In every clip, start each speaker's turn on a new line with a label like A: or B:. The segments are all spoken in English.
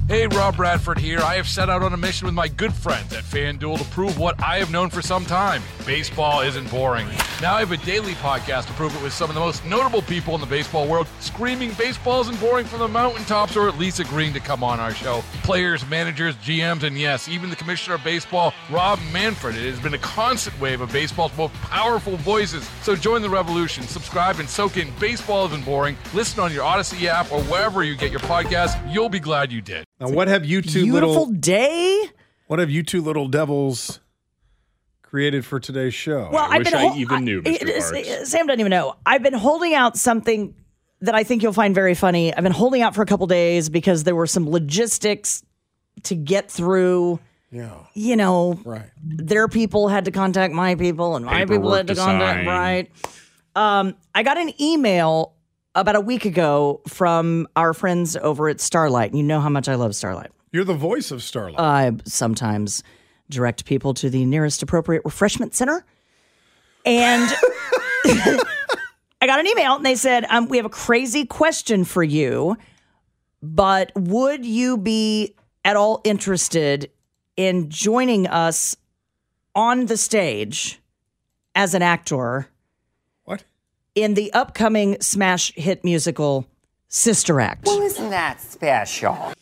A: Hey, Rob Bradford here. I have set out on a mission with my good friends at FanDuel to prove what I have known for some time. Baseball isn't boring. Now I have a daily podcast to prove it with some of the most notable people in the baseball world, screaming baseball isn't boring from the mountaintops, or at least agreeing to come on our show. Players, managers, GMs, and yes, even the commissioner of baseball, Rob Manfred. It has been a constant wave of baseball's most powerful voices. So join the revolution. Subscribe and soak in Baseball Isn't Boring. Listen on your Odyssey app or wherever you get your podcasts. You'll be glad you did.
B: Now, what have you two
C: beautiful day?
B: What have you two little devils created for today's show?
D: Well, I even knew, Mr. Parks.
C: Sam doesn't even know. I've been holding out something that I think you'll find very funny. I've been holding out for a couple days because there were some logistics to get through.
B: Yeah.
C: You know,
B: right.
C: Their people had to contact my people, and my people had to contact, right. I got an email about a week ago from our friends over at Starlight. You know how much I love Starlight.
B: You're the voice of Starlight.
C: I sometimes direct people to the nearest appropriate refreshment center. And I got an email, and they said, we have a crazy question for you, but would you be at all interested in joining us on the stage as an actor?
B: What?
C: In the upcoming smash hit musical, Sister Act.
E: Well, isn't that special?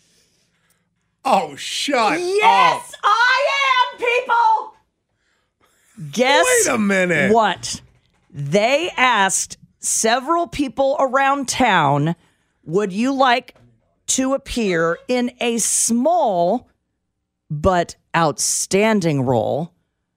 B: Oh, shut
C: Yes,
B: up.
C: I am, people! Guess
B: Wait a minute.
C: what? They asked several people around town, would you like to appear in a small but outstanding role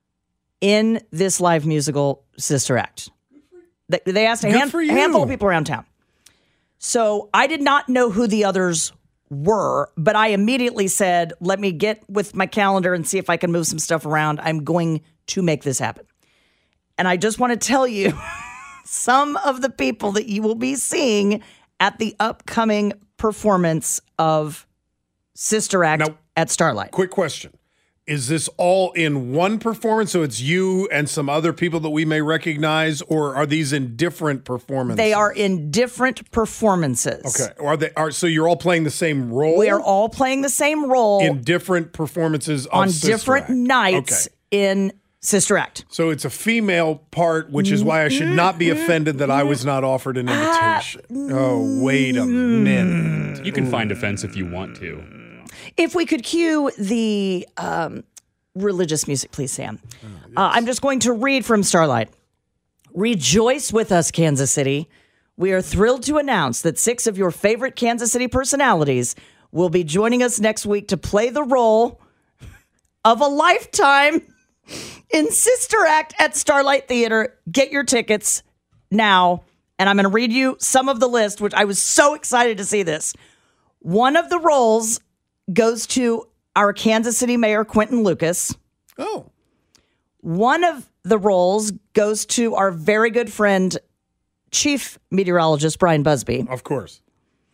C: in this live musical, Sister Act? They asked a handful of people around town. So I did not know who the others were, but I immediately said, let me get with my calendar and see if I can move some stuff around. I'm going to make this happen. And I just want to tell you some of the people that you will be seeing at the upcoming performance of Sister Act at Starlight.
B: Quick question. Is this all in one performance? So it's you and some other people that we may recognize, or are these in different performances?
C: They are in different performances.
B: Okay. So you're all playing the same role?
C: We are all playing the same role
B: in different performances
C: on
B: Sister
C: different
B: Act.
C: nights in Sister Act.
B: So it's a female part, which is why I should not be offended that I was not offered an invitation. Oh, wait a minute.
D: You can find offense if you want to.
C: If we could cue the religious music, please, Sam. Yes. I'm just going to read from Starlight. Rejoice with us, Kansas City. We are thrilled to announce that 6 of your favorite Kansas City personalities will be joining us next week to play the role of a lifetime in Sister Act at Starlight Theater. Get your tickets now. And I'm going to read you some of the list, which I was so excited to see this. One of the roles goes to our Kansas City Mayor, Quentin Lucas.
B: Oh.
C: One of the roles goes to our very good friend, Chief Meteorologist Brian Busby.
B: Of course.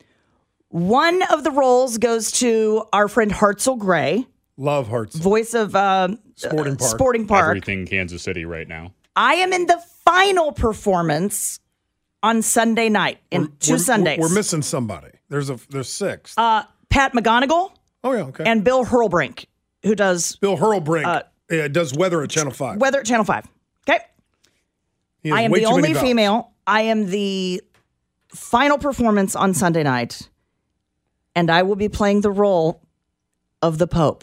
C: One of the roles goes to our friend Hartzell Gray.
B: Love Hartzell.
C: Voice of Sporting Park.
D: Everything Kansas City right now.
C: I am in the final performance on Sunday night in two Sundays.
B: We're missing somebody. There's 6.
C: Pat McGonigal.
B: Oh, yeah, okay.
C: And Bill Hurlbrink, who does...
B: Bill Hurlbrink does weather at Channel 5.
C: Weather at Channel 5. Okay. I am the only female. I am the final performance on Sunday night. And I will be playing the role of the Pope.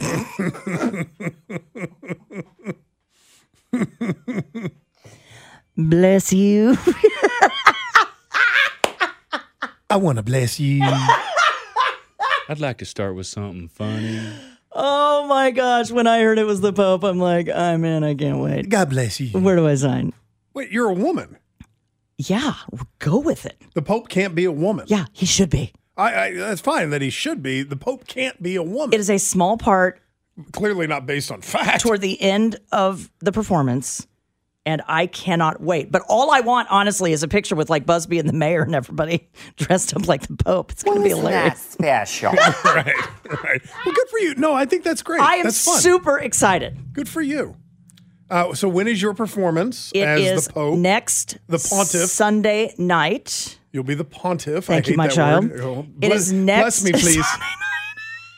C: Bless you.
B: I want to bless you.
D: I'd like to start with something funny.
C: Oh my gosh. When I heard it was the Pope, I'm like, oh man, I can't wait.
B: God bless you.
C: Where do I sign?
B: Wait, you're a woman.
C: Yeah, go with it.
B: The Pope can't be a woman.
C: Yeah, he should be.
B: That's fine that he should be. The Pope can't be a woman.
C: It is a small part.
B: Clearly not based on fact.
C: Toward the end of the performance. And I cannot wait. But all I want, honestly, is a picture with like Busby and the mayor and everybody dressed up like the Pope. It's going to be hilarious.
E: That's special.
B: Right. Well, good for you. No, I think that's great.
C: I am
B: that's fun.
C: super excited.
B: Good for you. So when is your performance
C: It
B: as
C: is
B: the Pope?
C: Next
B: the Pontiff.
C: Sunday night.
B: You'll be the Pontiff.
C: Thank
B: I hate
C: you, my
B: that
C: child.
B: word. Oh,
C: It is next
B: Bless me, please.
C: Sunday night.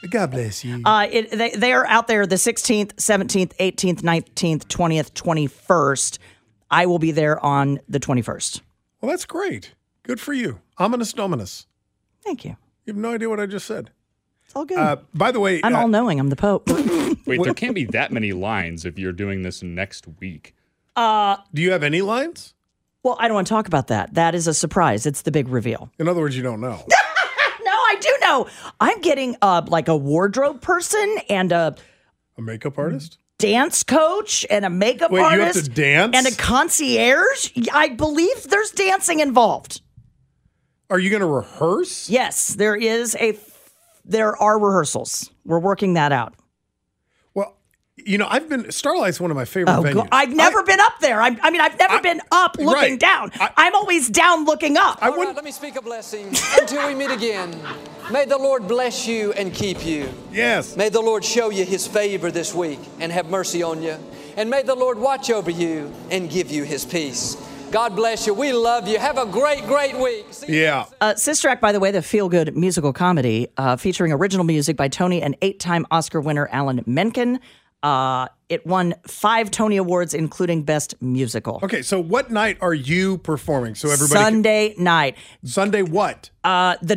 B: God bless you.
C: They are out there the 16th, 17th, 18th, 19th, 20th, 21st. I will be there on the 21st.
B: Well, that's great. Good for you. Ominous Dominus.
C: Thank you.
B: You have no idea what I just said.
C: It's all good.
B: By the way,
C: I'm all-knowing. I'm the Pope.
D: Wait, there can't be that many lines if you're doing this next week.
B: do you have any lines?
C: Well, I don't want to talk about that. That is a surprise. It's the big reveal.
B: In other words, you don't know.
C: No, I do know. I'm getting like a wardrobe person and a
B: makeup artist?
C: dance coach and a makeup
B: Wait,
C: artist.
B: you have to dance?
C: And a concierge. I believe there's dancing involved.
B: Are you going to rehearse?
C: Yes, there are rehearsals. We're working that out.
B: Well, Starlight's one of my favorite venues.
C: I've never been up there. I've never been up looking
B: right.
C: down. I'm always down looking up.
F: All right, let me speak a blessing until we meet again. May the Lord bless you and keep you.
B: Yes.
F: May the Lord show you his favor this week and have mercy on you. And may the Lord watch over you and give you his peace. God bless you. We love you. Have a great, great week.
B: Yeah.
C: Sister Act, by the way, the feel-good musical comedy featuring original music by Tony and 8-time Oscar winner Alan Menken. It won 5 Tony Awards, including Best Musical.
B: Okay, so what night are you performing? So everybody.
C: Sunday night.
B: Sunday what?
C: The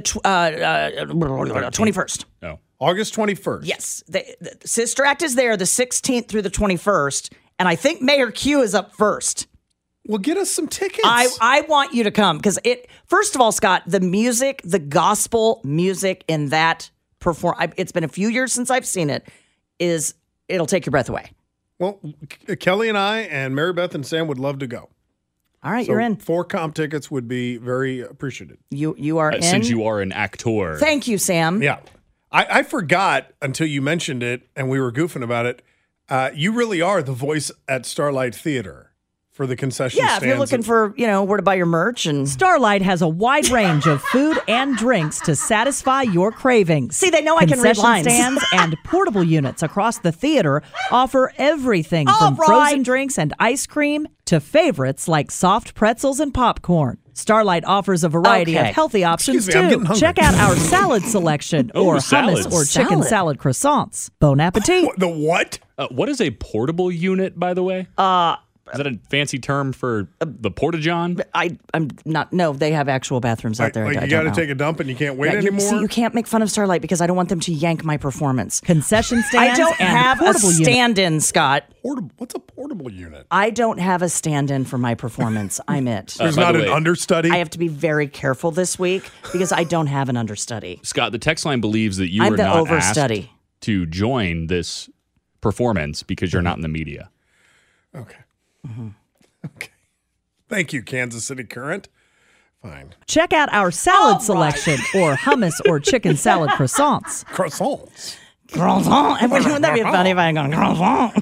C: 21st.
D: Oh.
B: August 21st.
C: Yes. The Sister Act is there the 16th through the 21st, and I think Mayor Q is up first.
B: Well, get us some tickets.
C: I want you to come because first of all, Scott, the music, the gospel music in that it's been a few years since I've seen it, it'll take your breath away.
B: Well, Kelly and I and Mary Beth and Sam would love to go.
C: All right,
B: So
C: you're in.
B: 4 comp tickets would be very appreciated.
C: You are in.
D: Since you are an actor.
C: Thank you, Sam.
B: Yeah. I forgot until you mentioned it and we were goofing about it. You really are the voice at Starlight Theater for the concession
C: Yeah,
B: stands.
C: if you're looking for, where to buy your merch and
G: Starlight has a wide range of food and drinks to satisfy your cravings.
C: See, they know I can read
G: Concession
C: lines.
G: stands and portable units across the theater offer everything from
C: right.
G: frozen drinks and ice cream to favorites like soft pretzels and popcorn. Starlight offers a variety
C: Okay.
G: of healthy options
B: Excuse me, I'm
G: too.
B: getting hungry.
G: Check out our salad selection or
D: salads.
G: hummus or chicken salad croissants. Bon appetit.
B: The what?
D: What is a portable unit, by the way? Is that a fancy term for the porta-john?
C: I'm not. No, they have actual bathrooms out there.
B: Like
C: I
B: you
C: don't
B: got to
C: know.
B: take a dump and you can't wait
C: Yeah,
B: anymore?
C: See, you can't make fun of Starlight because I don't want them to yank my performance.
G: Concession
C: I
G: stands
C: don't
G: and
C: have a
G: portable units.
C: stand-in, Scott.
B: What's a portable unit?
C: I don't have a stand-in for my performance. I'm it.
B: There's
D: by
B: not
D: the
B: an
D: way,
B: understudy?
C: I have to be very careful this week because I don't have an understudy.
D: Scott, the text line believes that you
C: I'm
D: were
C: the
D: not
C: overstudy.
D: asked to join this performance because you're not in the media.
B: Okay. Okay. Thank you, Kansas City Current. Fine.
G: Check out our salad selection or hummus or chicken salad croissants.
B: Croissants.
C: Croissant. Wouldn't that be funny if I had gone croissant?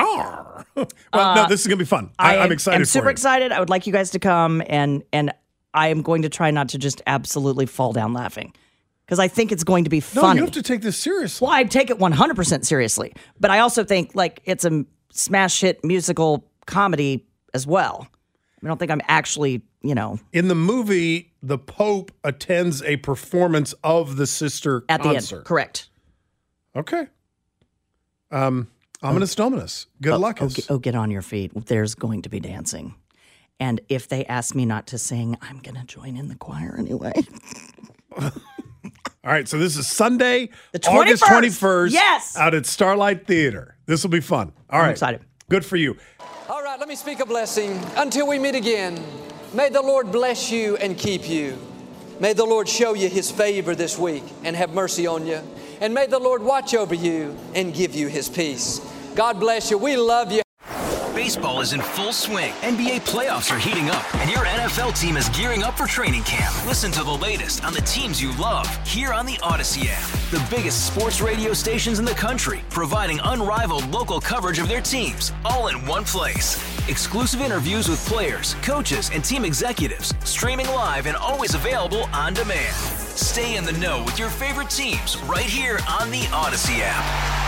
B: Well, no, this is going to be fun. I'm excited
C: I'm
B: for
C: super
B: it.
C: excited. I would like you guys to come, and I am going to try not to just absolutely fall down laughing because I think it's going to be
B: No,
C: funny.
B: you have to take this seriously.
C: Well, I take it 100% seriously, but I also think like it's a smash hit musical comedy as well. I don't think I'm actually,
B: In the movie, the Pope attends a performance of the sister
C: at the
B: concert.
C: end. Correct.
B: Okay. Ominous Dominus. Good luck.
C: Get on your feet. There's going to be dancing. And if they ask me not to sing, I'm going to join in the choir anyway.
B: All right, so this is Sunday,
C: The
B: August 21st.
C: Yes.
B: Out at Starlight Theater. This will be fun. All right.
C: excited.
B: Good for you.
F: All right, let me speak a blessing until we meet again. May the Lord bless you and keep you. May the Lord show you his favor this week and have mercy on you. And may the Lord watch over you and give you his peace. God bless you. We love you.
H: Baseball is in full swing. NBA playoffs are heating up, and your NFL team is gearing up for training camp. Listen to the latest on the teams you love here on the Odyssey app. The biggest sports radio stations in the country, providing unrivaled local coverage of their teams, all in one place. Exclusive interviews with players, coaches, and team executives, streaming live and always available on demand. Stay in the know with your favorite teams right here on the Odyssey app.